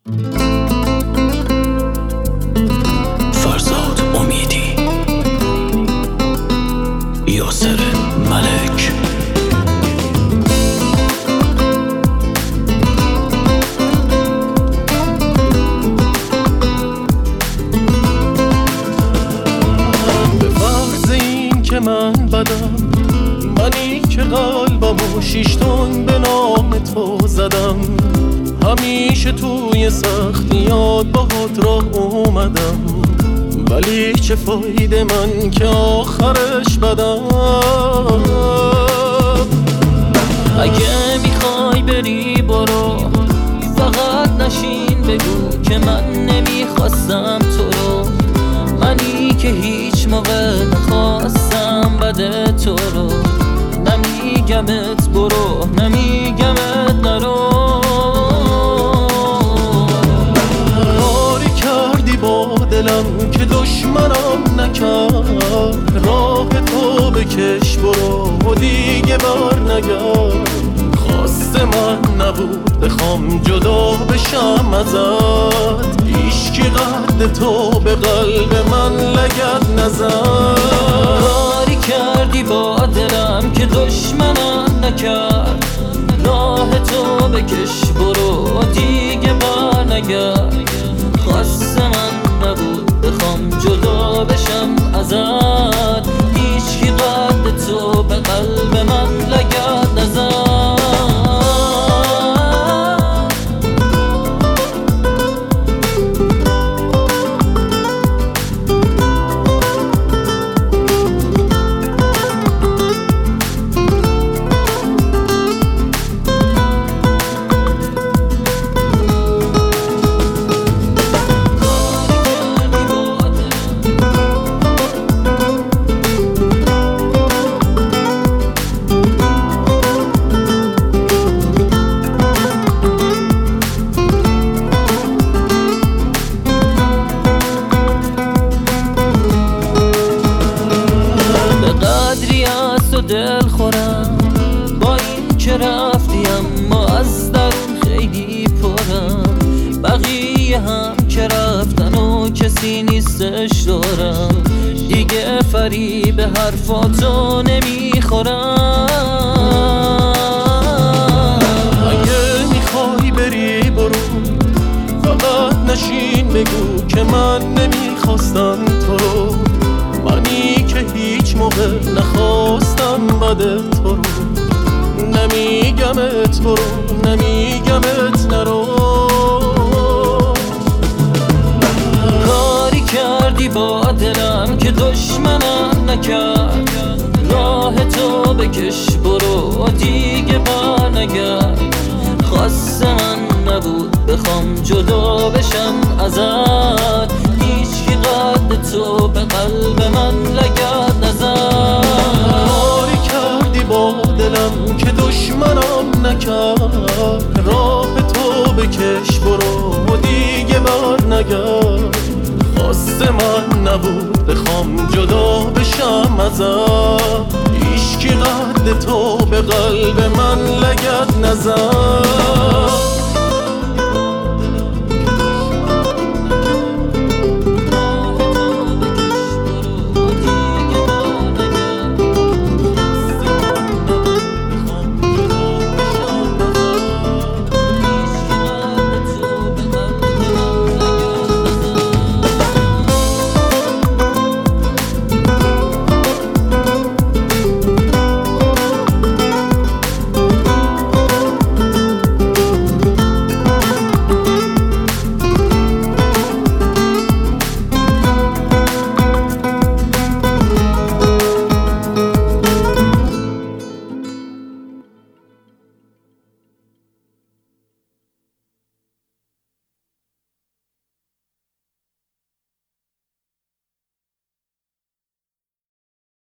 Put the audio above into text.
فرزاد امیدی، یاسر ملک. به فرض این که من بدم، منی که قلبمو 6 تن به نام تو زدم، همیشه توی سختیات باهات راه اومدم، ولی چه فایده من که آخرش بدم. اگه میخوای بری برو، فقط نشین بگو که من نمیخواستم تو رو، منی که هیچ موقع نخواستم بده تو رو. نمیگمت برو، نمیگمت نرو. کاری کردی با دلم که دشمنم نکرد، راه تو بکش برو دیگه بر نگرد. خواست من نبود بخوام جدا بشم ازت، هیچکی قد تو به قلب من لگد نزد. کاری کردی با دلم که دشمنم نکرد، راه تو بکش برو دیگه بر نگرد. خواست من نبود بخوام جدا بشم ازت، هیچکی قد تو به قلب من لگد نزد. دل خورم با این که رفتیم، ما از درون خیلی پرم، بقیه هم که رفتن و کسی نیستش دارم، دیگه فریب حرفاتو نمیخورم. اگه میخوای بری برو، فقط نشین بگو که من نمیخواستم تو رو، منی که هیچ موقع نخواستم بده تو رو. نمیگمت برو، نمیگمت نرو. کاری کردی با دلم که دشمنم نکرد، راه تو بکش برو دیگه بر نگرد. خواست من نبود بخوام جدا بشم ازت، هیچکی قد تو به قلب من لگد نزد. کاری کردی با دلم که دشمنم نکرد، راه تو بکش برو دیگه بر نگرد. خواست من نبود بخوام جدا بشم ازت، هیچکی قد تو به قلب من لگد نزد.